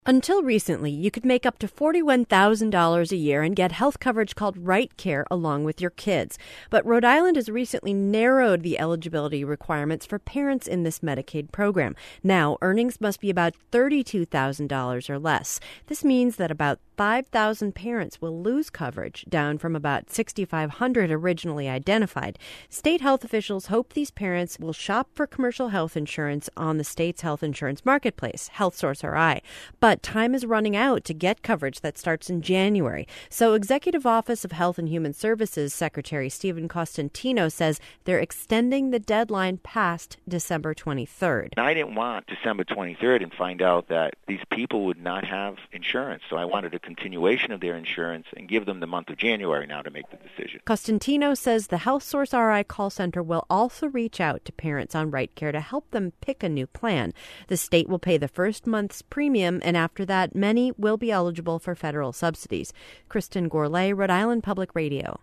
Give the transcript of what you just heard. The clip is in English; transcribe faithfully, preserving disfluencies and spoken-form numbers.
Until recently, you could make up to forty-one thousand dollars a year and get health coverage called Right Care along with your kids. But Rhode Island has recently narrowed the eligibility requirements for parents in this Medicaid program. Now, earnings must be about thirty-two thousand dollars or less. This means that about five thousand parents will lose coverage, down from about six thousand five hundred originally identified. State health officials hope these parents will shop for commercial health insurance on the state's health insurance marketplace, HealthSource R I. But But time is running out to get coverage that starts in January. So Executive Office of Health and Human Services Secretary Stephen Costantino says they're extending the deadline past December twenty-third. I didn't want December twenty-third and find out that these people would not have insurance. So I wanted a continuation of their insurance and give them the month of January now to make the decision. Costantino says the HealthSource R I call center will also reach out to parents on Right Care to help them pick a new plan. The state will pay the first month's premium, and after that, many will be eligible for federal subsidies. Kristen Gourlay, Rhode Island Public Radio.